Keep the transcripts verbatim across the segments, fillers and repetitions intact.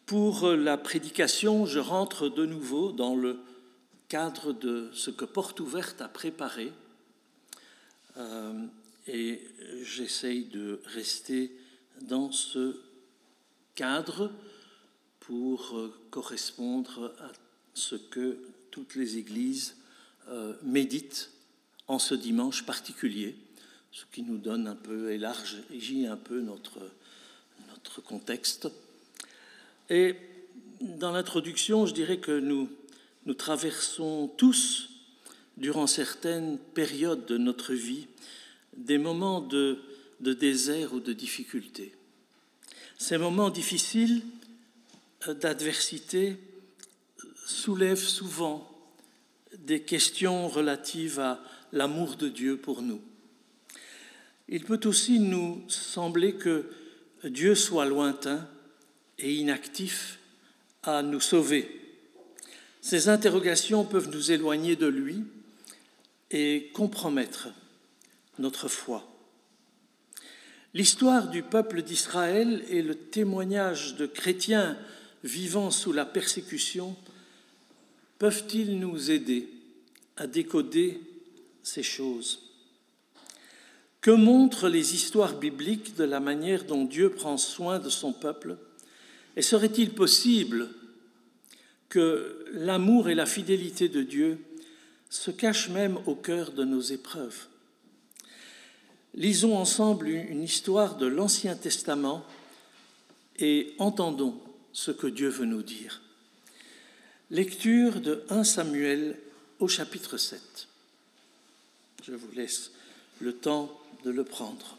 Pour la prédication, je rentre de nouveau dans le cadre de ce que Porte Ouverte a préparé euh, et j'essaye de rester dans ce cadre pour euh, correspondre à ce que toutes les églises euh, méditent en ce dimanche particulier, ce qui nous donne un peu, élargit un peu notre, notre contexte. Et dans l'introduction, je dirais que nous, nous traversons tous, durant certaines périodes de notre vie, des moments de, de désert ou de difficulté. Ces moments difficiles d'adversité soulèvent souvent des questions relatives à l'amour de Dieu pour nous. Il peut aussi nous sembler que Dieu soit lointain et inactif à nous sauver. Ces interrogations peuvent nous éloigner de lui et compromettre notre foi. L'histoire du peuple d'Israël et le témoignage de chrétiens vivant sous la persécution peuvent-ils nous aider à décoder ces choses? Que montrent les histoires bibliques de la manière dont Dieu prend soin de son peuple? Et serait-il possible que l'amour et la fidélité de Dieu se cachent même au cœur de nos épreuves? Lisons ensemble une histoire de l'Ancien Testament et entendons ce que Dieu veut nous dire. Lecture de premier Samuel au chapitre sept. Je vous laisse le temps de le prendre.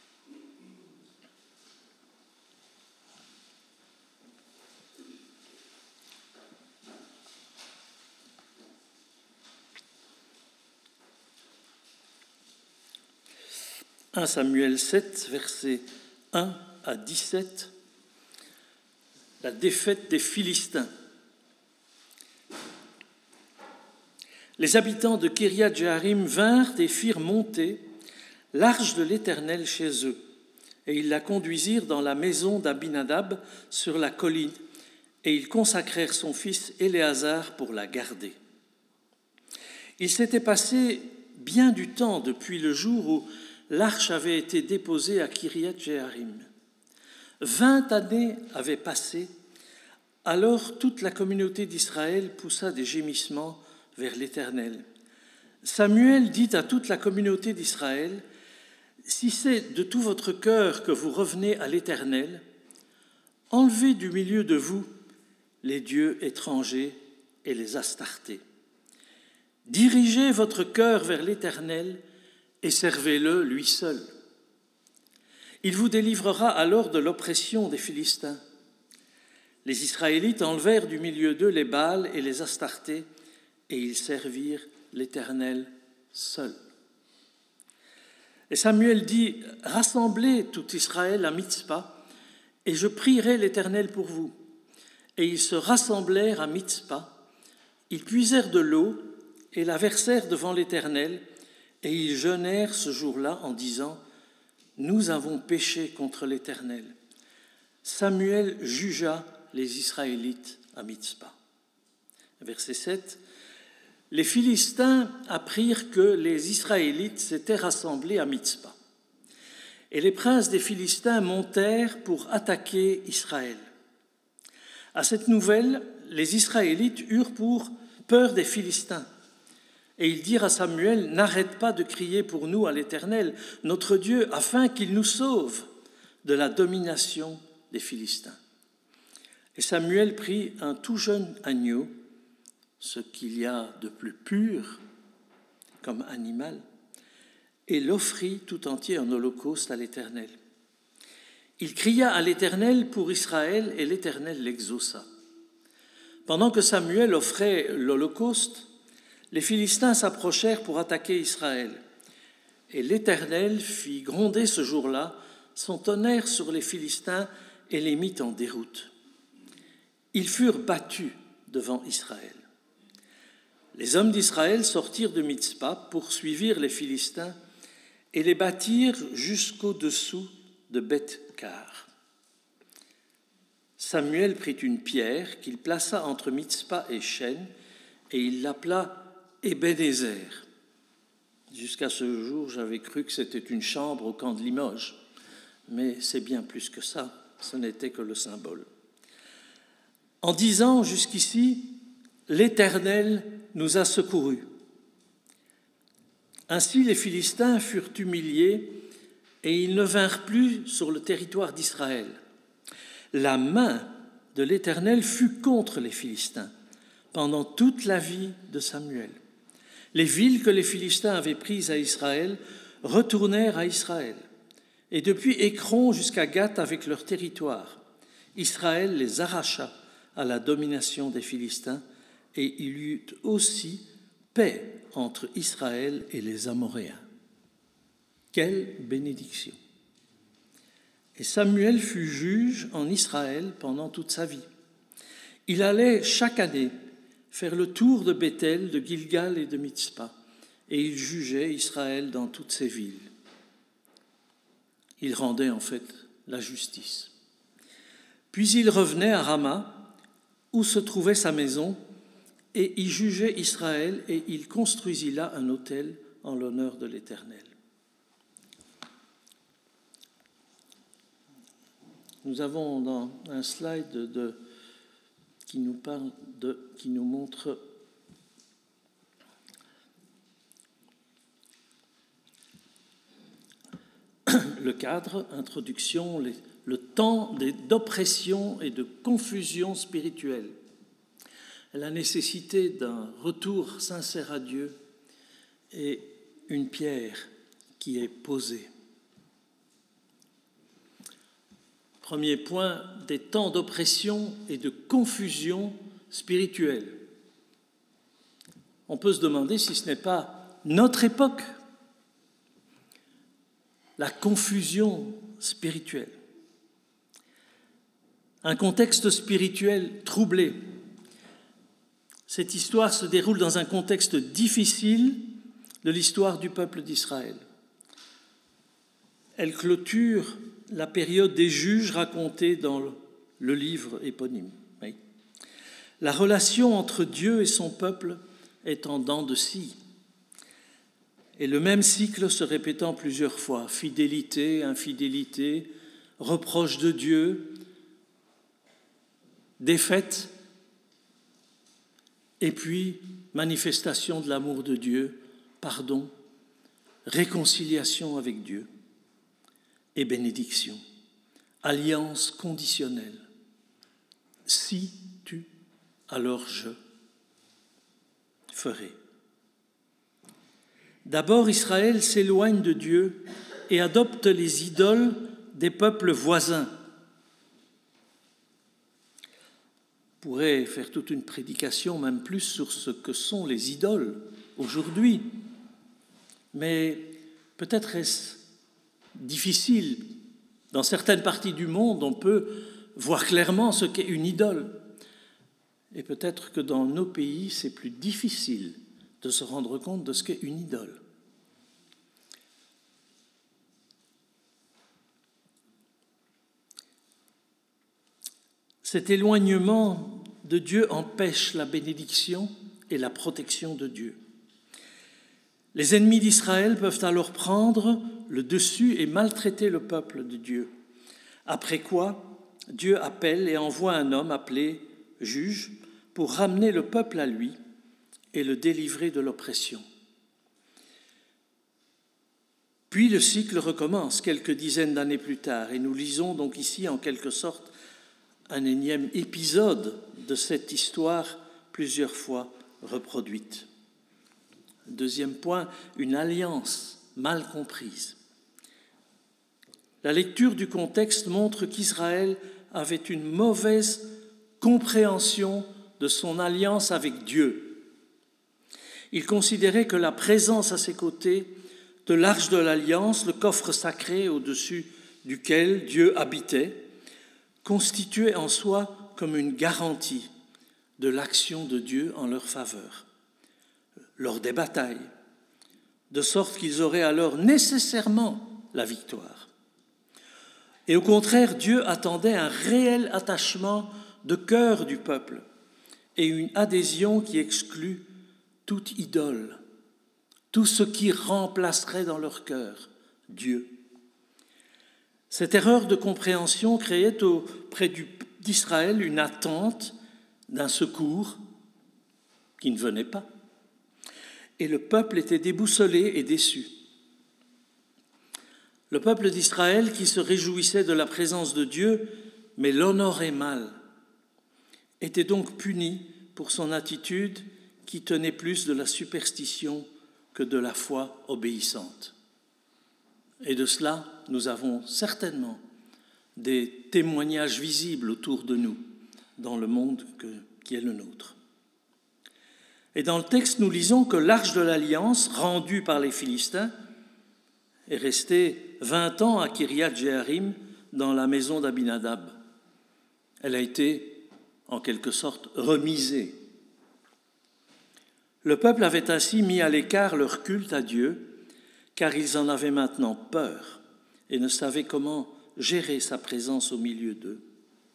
premier Samuel sept, versets un à dix-sept, la défaite des Philistins. Les habitants de Kiriath-Jéarim vinrent et firent monter l'arche de l'Éternel chez eux, et ils la conduisirent dans la maison d'Abinadab sur la colline, et ils consacrèrent son fils Éléazar pour la garder. Il s'était passé bien du temps depuis le jour où l'arche avait été déposée à Kiriath-Jéarim. Vingt années avaient passé, alors toute la communauté d'Israël poussa des gémissements vers l'Éternel. Samuel dit à toute la communauté d'Israël, « Si c'est de tout votre cœur que vous revenez à l'Éternel, enlevez du milieu de vous les dieux étrangers et les Astartés. Dirigez votre cœur vers l'Éternel et servez-le lui seul. Il vous délivrera alors de l'oppression des Philistins. » Les Israélites enlevèrent du milieu d'eux les Baals et les Astartés, et ils servirent l'Éternel seul. Et Samuel dit, « Rassemblez tout Israël à Mitzpa, et je prierai l'Éternel pour vous. » Et ils se rassemblèrent à Mitzpa, ils puisèrent de l'eau et la versèrent devant l'Éternel, et ils jeûnèrent ce jour-là en disant, « Nous avons péché contre l'Éternel. » Samuel jugea les Israélites à Mitzpa. Verset sept. Les Philistins apprirent que les Israélites s'étaient rassemblés à Mitzpa. Et les princes des Philistins montèrent pour attaquer Israël. À cette nouvelle, les Israélites eurent pour peur des Philistins. Et ils dirent à Samuel, « N'arrête pas de crier pour nous à l'Éternel, notre Dieu, afin qu'il nous sauve de la domination des Philistins. » Et Samuel prit un tout jeune agneau, ce qu'il y a de plus pur comme animal, et l'offrit tout entier en holocauste à l'Éternel. Il cria à l'Éternel pour Israël, et l'Éternel l'exauça. Pendant que Samuel offrait l'holocauste, les Philistins s'approchèrent pour attaquer Israël. Et l'Éternel fit gronder ce jour-là son tonnerre sur les Philistins et les mit en déroute. Ils furent battus devant Israël. Les hommes d'Israël sortirent de Mitzpa, poursuivirent les Philistins et les battirent jusqu'au-dessous de Beth-Car. Samuel prit une pierre qu'il plaça entre Mitzpa et Shen, et il l'appela Ebenezer. Jusqu'à ce jour, j'avais cru que c'était une chambre au camp de Limoges, mais c'est bien plus que ça, ce n'était que le symbole. En disant jusqu'ici, l'Éternel nous a secourus. Ainsi les Philistins furent humiliés et ils ne vinrent plus sur le territoire d'Israël. La main de l'Éternel fut contre les Philistins pendant toute la vie de Samuel. Les villes que les Philistins avaient prises à Israël retournèrent à Israël. Et depuis Écron jusqu'à Gath avec leur territoire, Israël les arracha à la domination des Philistins et il y eut aussi paix entre Israël et les Amoréens. Quelle bénédiction! Et Samuel fut juge en Israël pendant toute sa vie. Il allait chaque année faire le tour de Béthel, de Gilgal et de Mitzpa, et il jugeait Israël dans toutes ses villes. Il rendait en fait la justice. Puis il revenait à Rama, où se trouvait sa maison, et y jugeait Israël, et il construisit là un autel en l'honneur de l'Éternel. Nous avons dans un slide de, de, qui nous parle de, qui nous montre le cadre, introduction, les, le temps d'oppression et de confusion spirituelle, la nécessité d'un retour sincère à Dieu et une pierre qui est posée. Premier point, des temps d'oppression et de confusion spirituelle. On peut se demander si ce n'est pas notre époque, la confusion spirituelle. Un contexte spirituel troublé. Cette histoire se déroule dans un contexte difficile de l'histoire du peuple d'Israël. Elle clôture la période des juges racontée dans le livre éponyme. Oui. La relation entre Dieu et son peuple est en dents de scie. Et le même cycle se répétant plusieurs fois, fidélité, infidélité, reproche de Dieu, défaite, et puis manifestation de l'amour de Dieu, pardon, réconciliation avec Dieu et bénédiction, alliance conditionnelle. Si tu, alors je ferai. D'abord, Israël s'éloigne de Dieu et adopte les idoles des peuples voisins. On pourrait faire toute une prédication, même plus, sur ce que sont les idoles aujourd'hui. Mais peut-être est-ce difficile. Dans certaines parties du monde, on peut voir clairement ce qu'est une idole. Et peut-être que dans nos pays, c'est plus difficile de se rendre compte de ce qu'est une idole. Cet éloignement de Dieu empêche la bénédiction et la protection de Dieu. Les ennemis d'Israël peuvent alors prendre le dessus et maltraiter le peuple de Dieu. Après quoi, Dieu appelle et envoie un homme appelé juge pour ramener le peuple à lui et le délivrer de l'oppression. Puis le cycle recommence quelques dizaines d'années plus tard et nous lisons donc ici en quelque sorte un énième épisode de cette histoire plusieurs fois reproduite. Deuxième point, une alliance mal comprise. La lecture du contexte montre qu'Israël avait une mauvaise compréhension de son alliance avec Dieu. Il considérait que la présence à ses côtés de l'arche de l'alliance, le coffre sacré au-dessus duquel Dieu habitait, constituait en soi comme une garantie de l'action de Dieu en leur faveur, lors des batailles, de sorte qu'ils auraient alors nécessairement la victoire. Et au contraire, Dieu attendait un réel attachement de cœur du peuple et une adhésion qui exclut toute idole, tout ce qui remplacerait dans leur cœur Dieu. Cette erreur de compréhension créait auprès d'Israël une attente d'un secours qui ne venait pas. Et le peuple était déboussolé et déçu. Le peuple d'Israël qui se réjouissait de la présence de Dieu, mais l'honorait mal, était donc puni pour son attitude qui tenait plus de la superstition que de la foi obéissante. Et de cela, nous avons certainement des témoignages visibles autour de nous, dans le monde que, qui est le nôtre. Et dans le texte, nous lisons que l'arche de l'Alliance, rendue par les Philistins, est restée vingt ans à Kiriath-Jéarim, dans la maison d'Abinadab. Elle a été, en quelque sorte, remisée. Le peuple avait ainsi mis à l'écart leur culte à Dieu, car ils en avaient maintenant peur et ne savaient comment gérer sa présence au milieu d'eux.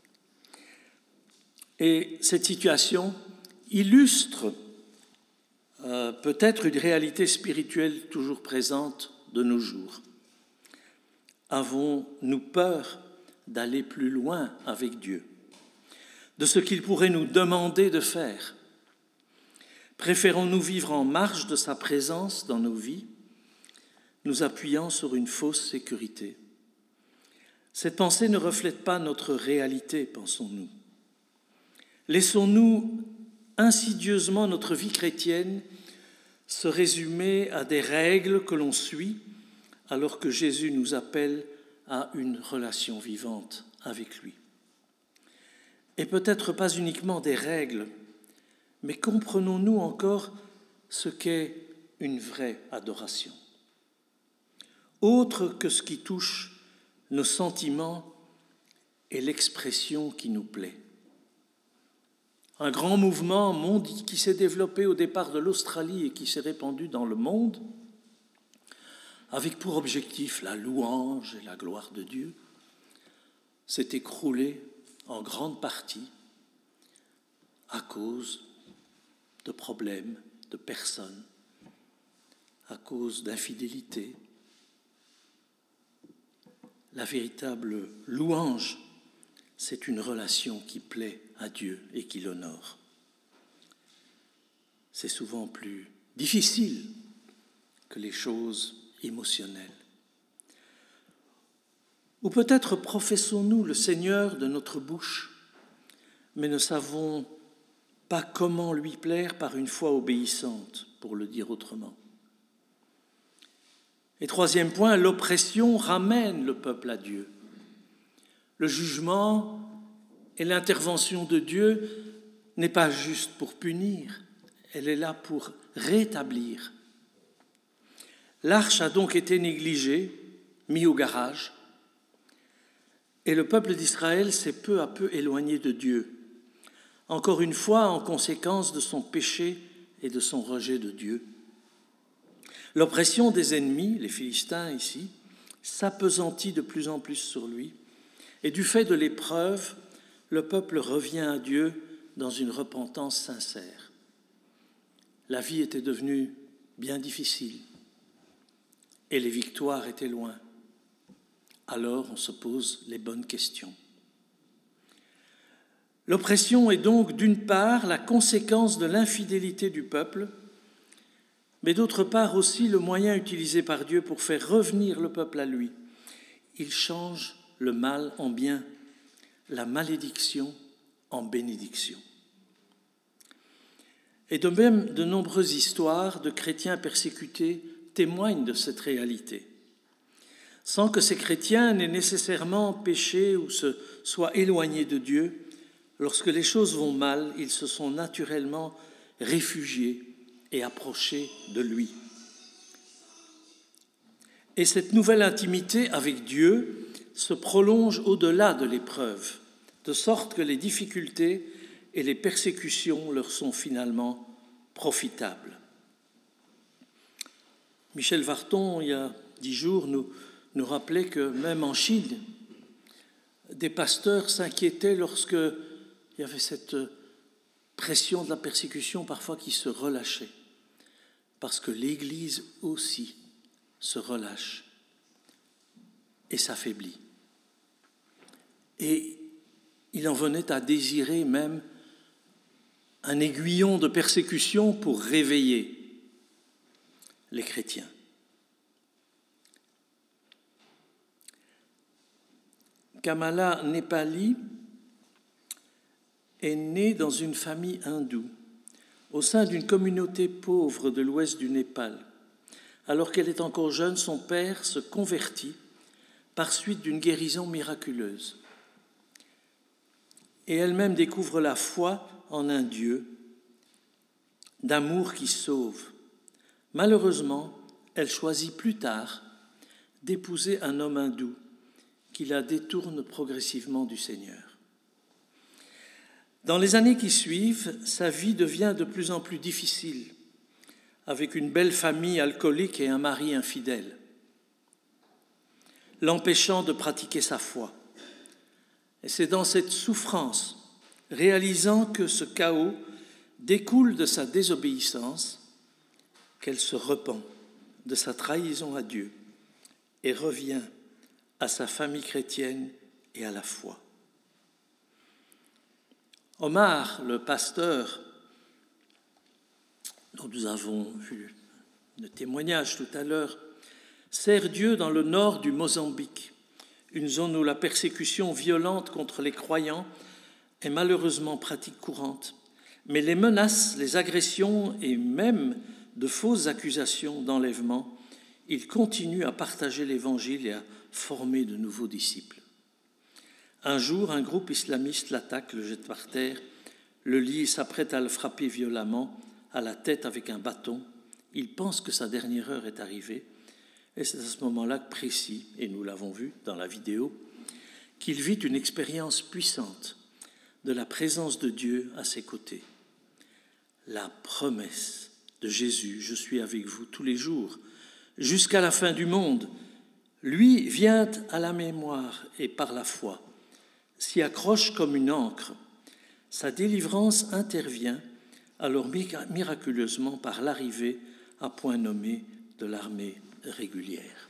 Et cette situation illustre euh, peut-être une réalité spirituelle toujours présente de nos jours. Avons-nous peur d'aller plus loin avec Dieu, de ce qu'il pourrait nous demander de faire? Préférons-nous vivre en marge de sa présence dans nos vies, nous appuyant sur une fausse sécurité? Cette pensée ne reflète pas notre réalité, pensons-nous. Laissons-nous insidieusement notre vie chrétienne se résumer à des règles que l'on suit, alors que Jésus nous appelle à une relation vivante avec lui. Et peut-être pas uniquement des règles, mais comprenons-nous encore ce qu'est une vraie adoration? Autre que ce qui touche nos sentiments et l'expression qui nous plaît. Un grand mouvement mondial qui s'est développé au départ de l'Australie et qui s'est répandu dans le monde, avec pour objectif la louange et la gloire de Dieu, s'est écroulé en grande partie à cause de problèmes, de personnes, à cause d'infidélité. La véritable louange, c'est une relation qui plaît à Dieu et qui l'honore. C'est souvent plus difficile que les choses émotionnelles. Ou peut-être professons-nous le Seigneur de notre bouche, mais ne savons pas comment lui plaire par une foi obéissante, pour le dire autrement. Et troisième point, l'oppression ramène le peuple à Dieu. Le jugement et l'intervention de Dieu n'est pas juste pour punir, elle est là pour rétablir. L'arche a donc été négligée, mise au garage, et le peuple d'Israël s'est peu à peu éloigné de Dieu, encore une fois en conséquence de son péché et de son rejet de Dieu. L'oppression des ennemis, les Philistins ici, s'appesantit de plus en plus sur lui, et du fait de l'épreuve, le peuple revient à Dieu dans une repentance sincère. La vie était devenue bien difficile et les victoires étaient loin. Alors on se pose les bonnes questions. L'oppression est donc d'une part la conséquence de l'infidélité du peuple, mais d'autre part aussi le moyen utilisé par Dieu pour faire revenir le peuple à lui. Il change le mal en bien, la malédiction en bénédiction. Et de même, de nombreuses histoires de chrétiens persécutés témoignent de cette réalité. Sans que ces chrétiens n'aient nécessairement péché ou se soient éloignés de Dieu, lorsque les choses vont mal, ils se sont naturellement réfugiés et approchés de lui. Et cette nouvelle intimité avec Dieu se prolonge au-delà de l'épreuve, de sorte que les difficultés et les persécutions leur sont finalement profitables. Michel Varton, il y a dix jours, nous, nous rappelait que même en Chine, des pasteurs s'inquiétaient lorsque il y avait cette pression de la persécution parfois qui se relâchait, parce que l'Église aussi se relâche et s'affaiblit. Et il en venait à désirer même un aiguillon de persécution pour réveiller les chrétiens. Kamala Nepali est née dans une famille hindoue, au sein d'une communauté pauvre de l'ouest du Népal. Alors qu'elle est encore jeune, son père se convertit par suite d'une guérison miraculeuse. Et elle-même découvre la foi en un Dieu d'amour qui sauve. Malheureusement, elle choisit plus tard d'épouser un homme hindou qui la détourne progressivement du Seigneur. Dans les années qui suivent, sa vie devient de plus en plus difficile, avec une belle famille alcoolique et un mari infidèle, l'empêchant de pratiquer sa foi. Et c'est dans cette souffrance, réalisant que ce chaos découle de sa désobéissance, qu'elle se repent de sa trahison à Dieu et revient à sa famille chrétienne et à la foi. Omar, le pasteur, dont nous avons vu le témoignage tout à l'heure, sert Dieu dans le nord du Mozambique, une zone où la persécution violente contre les croyants est malheureusement pratique courante. Mais les menaces, les agressions et même de fausses accusations d'enlèvement, il continue à partager l'Évangile et à former de nouveaux disciples. Un jour, un groupe islamiste l'attaque, le jette par terre, le lie et s'apprête à le frapper violemment à la tête avec un bâton. Il pense que sa dernière heure est arrivée. Et c'est à ce moment-là précis, et nous l'avons vu dans la vidéo, qu'il vit une expérience puissante de la présence de Dieu à ses côtés. La promesse de Jésus, je suis avec vous tous les jours, jusqu'à la fin du monde, lui vient à la mémoire et par la foi, s'y accroche comme une ancre. Sa délivrance intervient alors miraculeusement par l'arrivée à point nommé de l'armée régulière.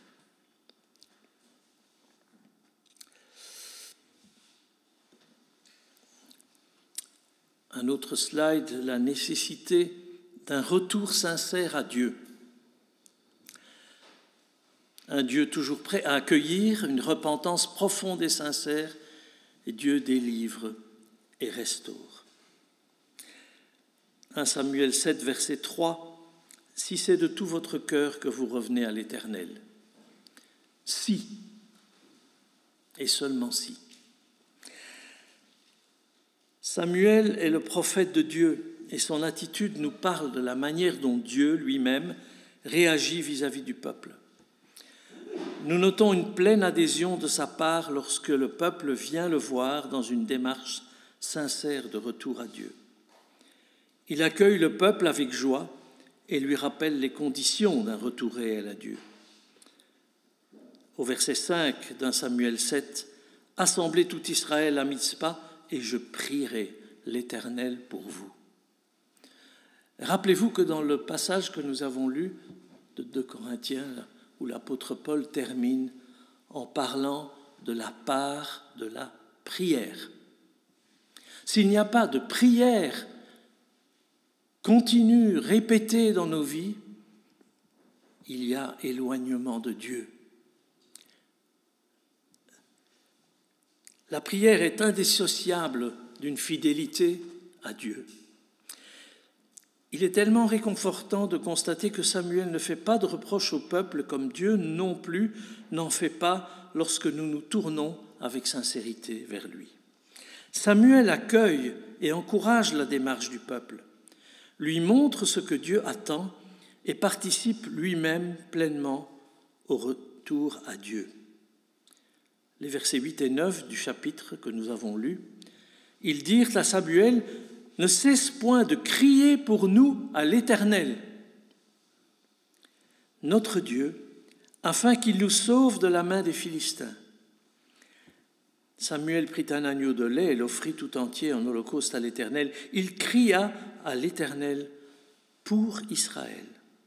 Un autre slide, la nécessité d'un retour sincère à Dieu. Un Dieu toujours prêt à accueillir une repentance profonde et sincère, et Dieu délivre et restaure. premier Samuel sept, verset trois, « Si c'est de tout votre cœur que vous revenez à l'Éternel. » Si, et seulement si. Samuel est le prophète de Dieu, et son attitude nous parle de la manière dont Dieu lui-même réagit vis-à-vis du peuple. Nous notons une pleine adhésion de sa part lorsque le peuple vient le voir dans une démarche sincère de retour à Dieu. Il accueille le peuple avec joie et lui rappelle les conditions d'un retour réel à Dieu. Au verset cinq d'un Samuel sept, « Assemblez tout Israël à Mitzpa et je prierai l'Éternel pour vous. » Rappelez-vous que dans le passage que nous avons lu de deux Corinthiens, où l'apôtre Paul termine en parlant de la part de la prière. S'il n'y a pas de prière continue, répétée dans nos vies, il y a éloignement de Dieu. La prière est indissociable d'une fidélité à Dieu. Il est tellement réconfortant de constater que Samuel ne fait pas de reproches au peuple comme Dieu non plus n'en fait pas lorsque nous nous tournons avec sincérité vers lui. Samuel accueille et encourage la démarche du peuple, lui montre ce que Dieu attend et participe lui-même pleinement au retour à Dieu. Les versets huit et neuf du chapitre que nous avons lu, ils dirent à Samuel « Ne cesse point de crier pour nous à l'Éternel, notre Dieu, afin qu'il nous sauve de la main des Philistins. » Samuel prit un agneau de lait et l'offrit tout entier en holocauste à l'Éternel. Il cria à l'Éternel pour Israël.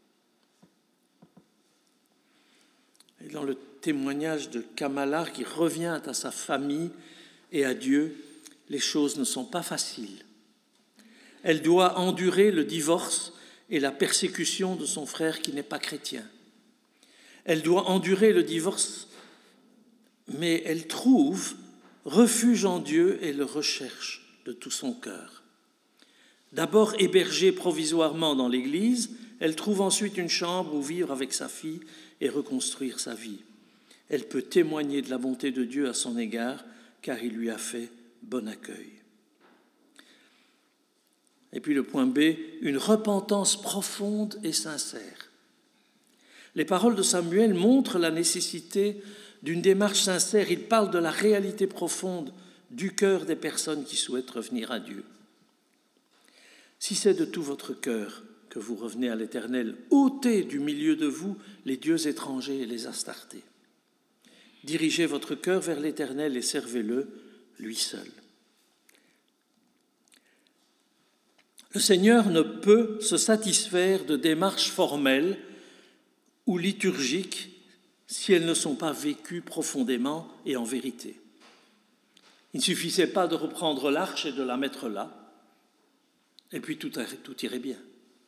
Et dans le témoignage de Kamala qui revient à sa famille et à Dieu, les choses ne sont pas faciles. Elle doit endurer le divorce et la persécution de son frère qui n'est pas chrétien. Elle doit endurer le divorce, mais elle trouve refuge en Dieu et le recherche de tout son cœur. D'abord hébergée provisoirement dans l'Église, elle trouve ensuite une chambre où vivre avec sa fille et reconstruire sa vie. Elle peut témoigner de la bonté de Dieu à son égard, car il lui a fait bon accueil. Et puis le point B, une repentance profonde et sincère. Les paroles de Samuel montrent la nécessité d'une démarche sincère. Il parle de la réalité profonde du cœur des personnes qui souhaitent revenir à Dieu. Si c'est de tout votre cœur que vous revenez à l'Éternel, ôtez du milieu de vous les dieux étrangers et les astartés. Dirigez votre cœur vers l'Éternel et servez-le, lui seul. Le Seigneur ne peut se satisfaire de démarches formelles ou liturgiques si elles ne sont pas vécues profondément et en vérité. Il ne suffisait pas de reprendre l'arche et de la mettre là, et puis tout, tout irait bien.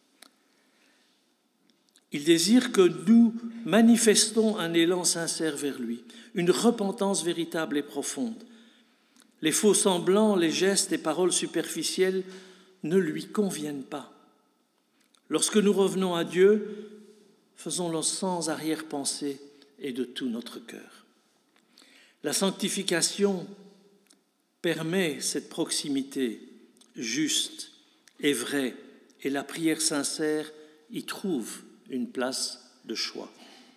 Il désire que nous manifestons un élan sincère vers lui, une repentance véritable et profonde. Les faux semblants, les gestes et paroles superficielles ne lui conviennent pas. Lorsque nous revenons à Dieu, faisons-le sans arrière-pensée et de tout notre cœur. La sanctification permet cette proximité juste et vraie, et la prière sincère y trouve une place de choix.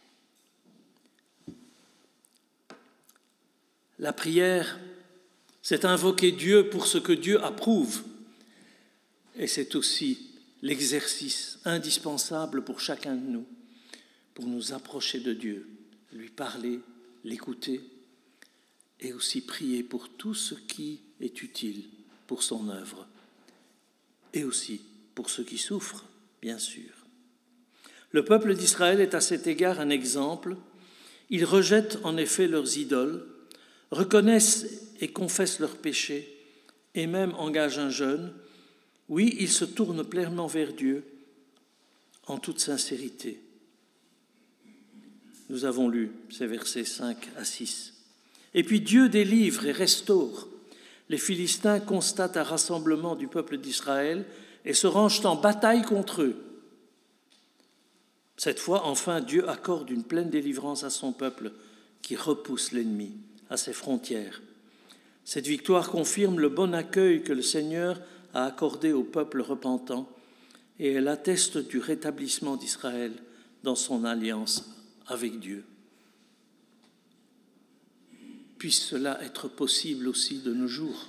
La prière, c'est invoquer Dieu pour ce que Dieu approuve, et c'est aussi l'exercice indispensable pour chacun de nous, pour nous approcher de Dieu, lui parler, l'écouter, et aussi prier pour tout ce qui est utile pour son œuvre, et aussi pour ceux qui souffrent, bien sûr. Le peuple d'Israël est à cet égard un exemple. Ils rejettent en effet leurs idoles, reconnaissent et confessent leurs péchés, et même engagent un jeûne. Oui, ils se tournent pleinement vers Dieu en toute sincérité. Nous avons lu ces versets cinq à six. Et puis Dieu délivre et restaure. Les Philistins constatent un rassemblement du peuple d'Israël et se rangent en bataille contre eux. Cette fois, enfin, Dieu accorde une pleine délivrance à son peuple qui repousse l'ennemi à ses frontières. Cette victoire confirme le bon accueil que le Seigneur a accordé au peuple repentant et elle atteste du rétablissement d'Israël dans son alliance avec Dieu. Puisse cela être possible aussi de nos jours.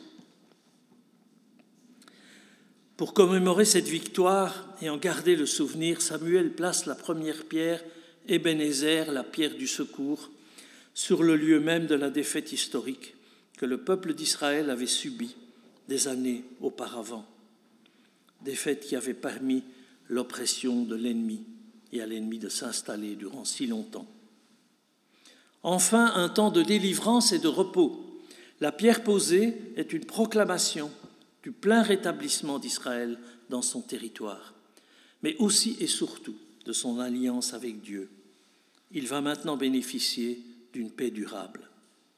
Pour commémorer cette victoire et en garder le souvenir, Samuel place la première pierre, Ébenézer, la pierre du secours, sur le lieu même de la défaite historique que le peuple d'Israël avait subie des années auparavant. Défaite qui avait permis l'oppression de l'ennemi et à l'ennemi de s'installer durant si longtemps. Enfin, un temps de délivrance et de repos. La pierre posée est une proclamation du plein rétablissement d'Israël dans son territoire, mais aussi et surtout de son alliance avec Dieu. Il va maintenant bénéficier d'une paix durable.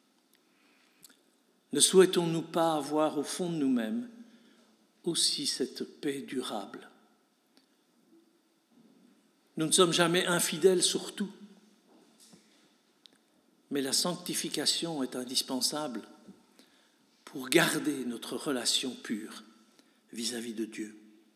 Ne souhaitons-nous pas avoir au fond de nous-mêmes aussi cette paix durable? Nous ne sommes jamais infidèles sur tout, mais la sanctification est indispensable pour garder notre relation pure vis-à-vis de Dieu.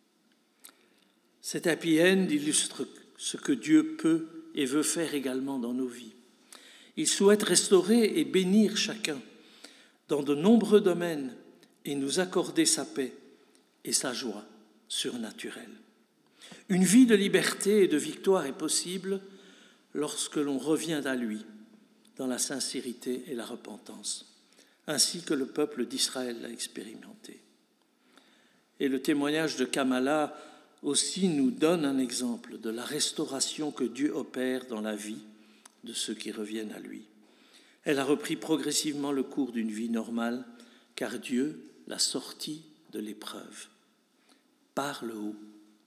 Cet happy end illustre ce que Dieu peut et veut faire également dans nos vies. Il souhaite restaurer et bénir chacun dans de nombreux domaines et nous accorder sa paix et sa joie surnaturelle. Une vie de liberté et de victoire est possible lorsque l'on revient à lui dans la sincérité et la repentance. ainsi que le peuple d'Israël l'a expérimenté. Et le témoignage de Kamala aussi nous donne un exemple de la restauration que Dieu opère dans la vie de ceux qui reviennent à lui. Elle a repris progressivement le cours d'une vie normale, car Dieu l'a sortie de l'épreuve, par le haut.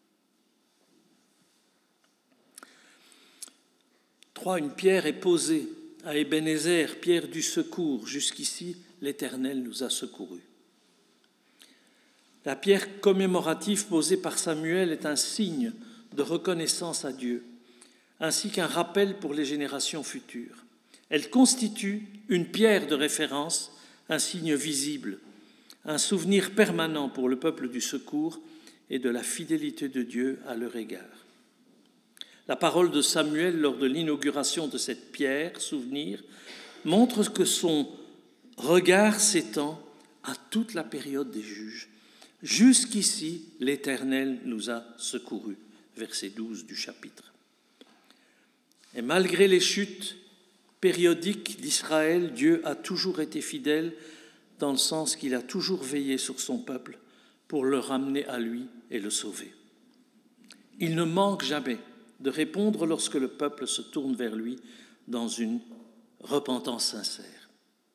Trois, une pierre est posée à Ebenezer, pierre du secours. Jusqu'ici, l'Éternel nous a secourus. La pierre commémorative posée par Samuel est un signe de reconnaissance à Dieu, ainsi qu'un rappel pour les générations futures. Elle constitue une pierre de référence, un signe visible, un souvenir permanent pour le peuple du secours et de la fidélité de Dieu à leur égard. La parole de Samuel lors de l'inauguration de cette pierre, souvenir, montre que son regard s'étend à toute la période des juges. Jusqu'ici, l'Éternel nous a secourus. Verset douze du chapitre. Et malgré les chutes périodiques d'Israël, Dieu a toujours été fidèle dans le sens qu'il a toujours veillé sur son peuple pour le ramener à lui et le sauver. Il ne manque jamais de répondre lorsque le peuple se tourne vers lui dans une repentance sincère.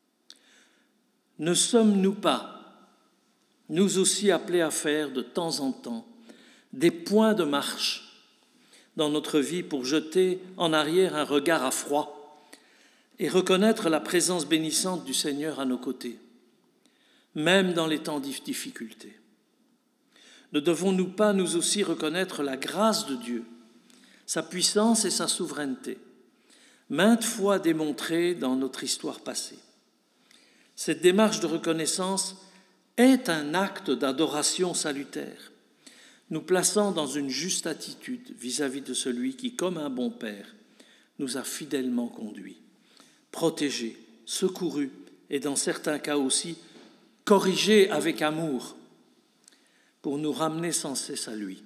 Ne sommes-nous pas, nous aussi appelés à faire de temps en temps des points de marche dans notre vie pour jeter en arrière un regard à froid et reconnaître la présence bénissante du Seigneur à nos côtés, même dans les temps de difficulté? Ne devons-nous pas nous aussi reconnaître la grâce de Dieu, sa puissance et sa souveraineté, maintes fois démontrées dans notre histoire passée? Cette démarche de reconnaissance est un acte d'adoration salutaire, nous plaçant dans une juste attitude vis-à-vis de celui qui, comme un bon père, nous a fidèlement conduits, protégés, secourus et dans certains cas aussi corrigés avec amour pour nous ramener sans cesse à lui.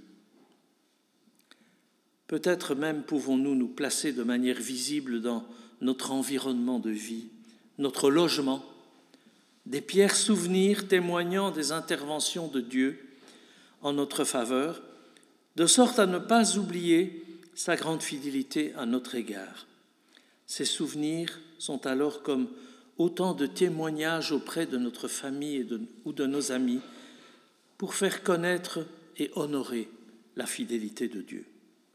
Peut-être même pouvons-nous nous placer de manière visible dans notre environnement de vie, notre logement, des pierres souvenirs témoignant des interventions de Dieu en notre faveur, de sorte à ne pas oublier sa grande fidélité à notre égard. Ces souvenirs sont alors comme autant de témoignages auprès de notre famille et de, ou de nos amis pour faire connaître et honorer la fidélité de Dieu.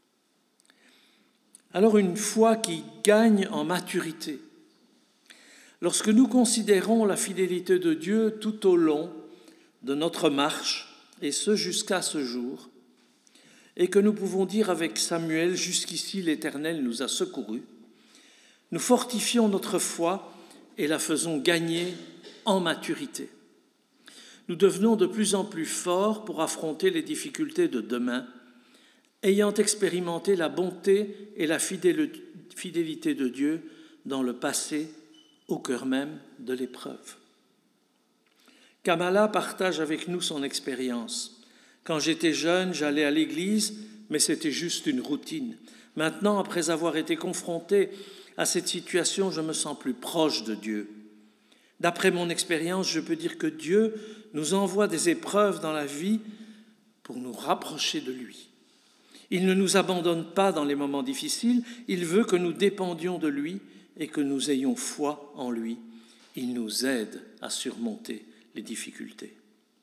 Alors une foi qui gagne en maturité, lorsque nous considérons la fidélité de Dieu tout au long de notre marche, et ce jusqu'à ce jour, et que nous pouvons dire avec Samuel, jusqu'ici l'Éternel nous a secourus, nous fortifions notre foi et la faisons gagner en maturité. Nous devenons de plus en plus forts pour affronter les difficultés de demain, ayant expérimenté la bonté et la fidélité de Dieu dans le passé, au cœur même de l'épreuve. Kamala partage avec nous son expérience. Quand j'étais jeune, j'allais à l'église, mais c'était juste une routine. Maintenant, après avoir été confronté à cette situation, je me sens plus proche de Dieu. D'après mon expérience, je peux dire que Dieu nous envoie des épreuves dans la vie pour nous rapprocher de lui. Il ne nous abandonne pas dans les moments difficiles, il veut que nous dépendions de lui et que nous ayons foi en lui. Il nous aide à surmonter les difficultés.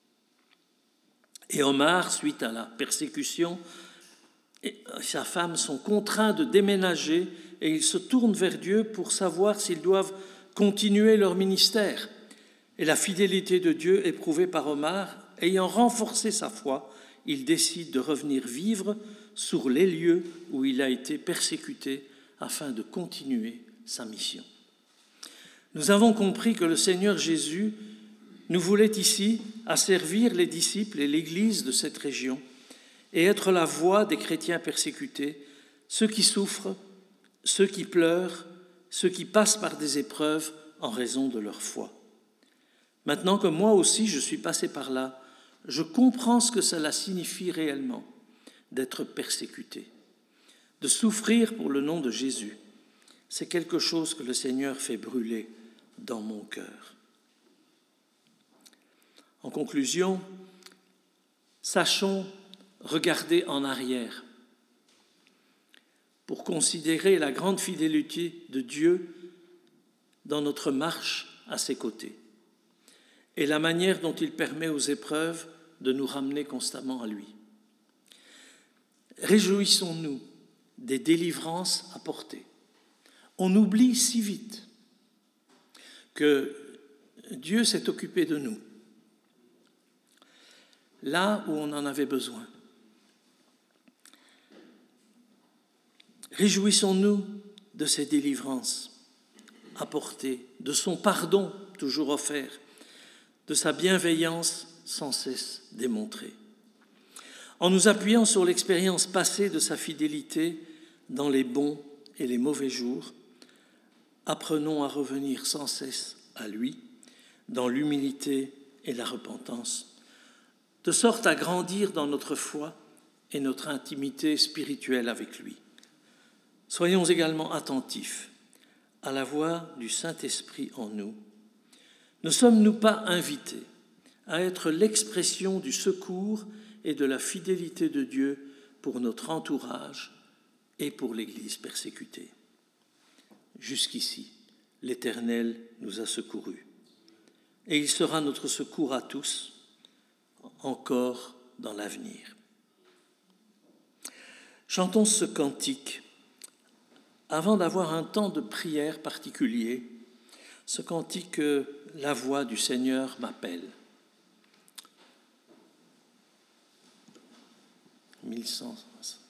Et Omar, suite à la persécution, et sa femme sont contraints de déménager et ils se tournent vers Dieu pour savoir s'ils doivent continuer leur ministère. Et la fidélité de Dieu éprouvée par Omar, ayant renforcé sa foi, il décide de revenir vivre sur les lieux où il a été persécuté afin de continuer sa mission. Nous avons compris que le Seigneur Jésus nous voulait ici asservir les disciples et l'Église de cette région et être la voix des chrétiens persécutés, ceux qui souffrent, ceux qui pleurent, ceux qui passent par des épreuves en raison de leur foi. Maintenant que moi aussi je suis passé par là, je comprends ce que cela signifie réellement d'être persécuté, de souffrir pour le nom de Jésus. C'est quelque chose que le Seigneur fait brûler dans mon cœur. En conclusion, sachons regarder en arrière pour considérer la grande fidélité de Dieu dans notre marche à ses côtés et la manière dont il permet aux épreuves de nous ramener constamment à lui. Réjouissons-nous des délivrances apportées. On oublie si vite que Dieu s'est occupé de nous, là où on en avait besoin. Réjouissons-nous de ces délivrances apportées, de son pardon toujours offert, de sa bienveillance sans cesse démontrée. En nous appuyant sur l'expérience passée de sa fidélité dans les bons et les mauvais jours, apprenons à revenir sans cesse à lui, dans l'humilité et la repentance, de sorte à grandir dans notre foi et notre intimité spirituelle avec lui. Soyons également attentifs à la voix du Saint-Esprit en nous. Ne sommes-nous pas invités à être l'expression du secours et de la fidélité de Dieu pour notre entourage et pour l'Église persécutée? Jusqu'ici, l'Éternel nous a secourus, et il sera notre secours à tous, encore dans l'avenir. Chantons ce cantique avant d'avoir un temps de prière particulier, ce cantique « La voix du Seigneur m'appelle ». mille cent